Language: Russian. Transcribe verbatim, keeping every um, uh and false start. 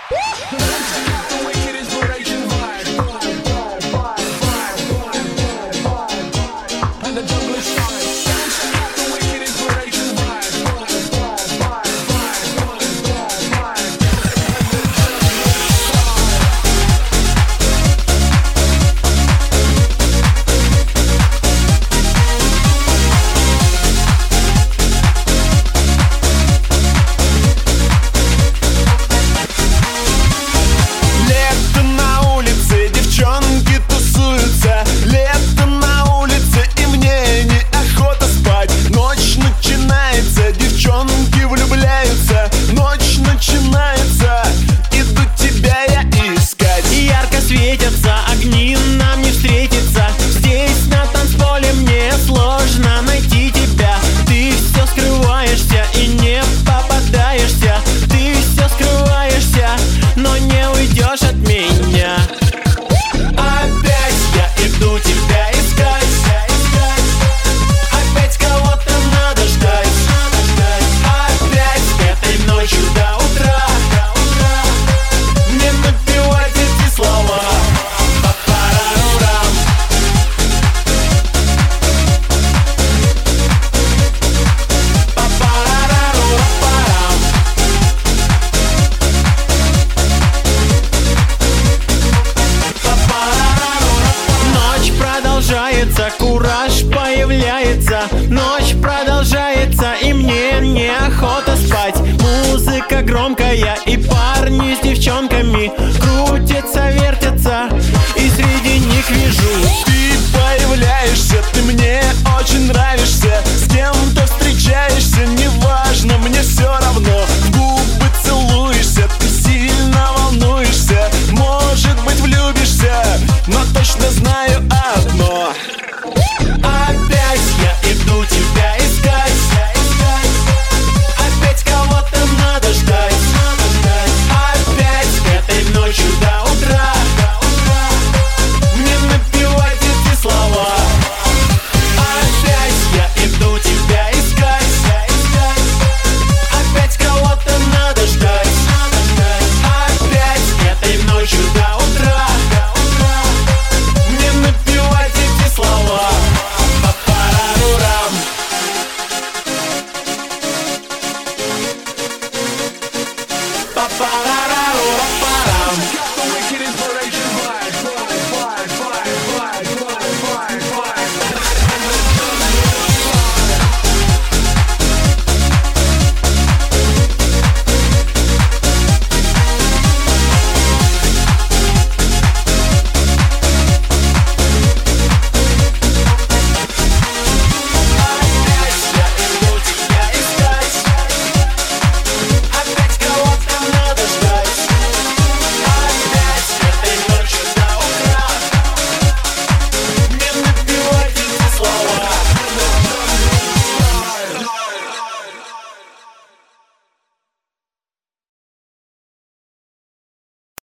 Кураж появляется, ночь продолжается, и мне неохота спать. Музыка громкая, и парни с девчонками крутятся, вертятся, и среди них вижу: ты появляешься, ты мне очень нравишься. С кем-то встречаешься, неважно, мне все равно. В губы целуешься, ты сильно волнуешься. Может быть, влюбишься, но точно знаю одно: опять я иду тебя искать. Опять кого-то надо ждать. Опять этой ночью до утра мне напевать эти слова. Опять я иду тебя искать. Опять кого-то надо ждать. Опять этой ночью до утра мне напевать эти слова. Ba-ba-da-da.